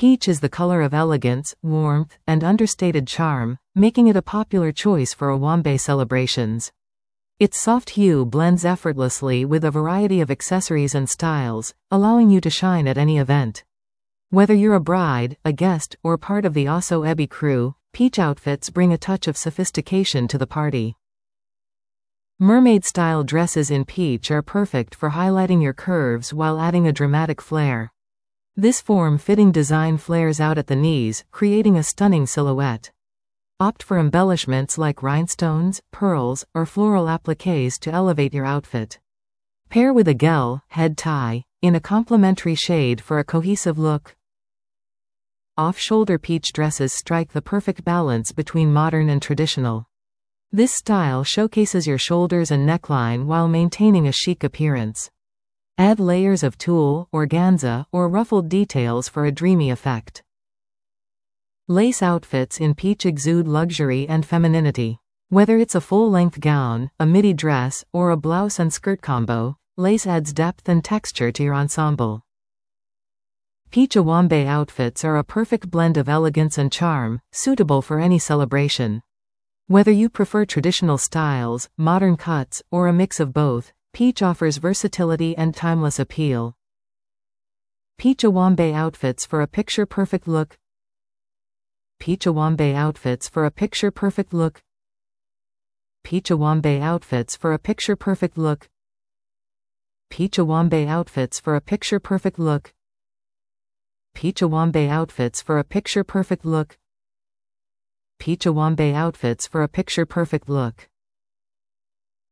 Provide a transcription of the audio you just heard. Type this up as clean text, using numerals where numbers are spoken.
Peach is the color of elegance, warmth, and understated charm, making it a popular choice for Owambe celebrations. Its soft hue blends effortlessly with a variety of accessories and styles, allowing you to shine at any event. Whether you're a bride, a guest, or part of the Aso Ebi crew, peach outfits bring a touch of sophistication to the party. Mermaid-style dresses in peach are perfect for highlighting your curves while adding a dramatic flair. This form-fitting design flares out at the knees, creating a stunning silhouette. Opt for embellishments like rhinestones, pearls, or floral appliques to elevate your outfit. Pair with a gel, head tie, in a complementary shade for a cohesive look. Off-shoulder peach dresses strike the perfect balance between modern and traditional. This style showcases your shoulders and neckline while maintaining a chic appearance. Add layers of tulle, organza, or ruffled details for a dreamy effect. Lace outfits in peach exude luxury and femininity. Whether it's a full-length gown, a midi dress, or a blouse and skirt combo, lace adds depth and texture to your ensemble. Peach Owambe outfits are a perfect blend of elegance and charm, suitable for any celebration. Whether you prefer traditional styles, modern cuts, or a mix of both, peach offers versatility and timeless appeal. Peach Owambe outfits for a picture-perfect look. Peach Owambe outfits for a picture-perfect look. Peach Owambe outfits for a picture-perfect look. Peach Owambe outfits for a picture-perfect look. Peach Owambe outfits for a picture-perfect look. Peach Owambe outfits for a picture-perfect look.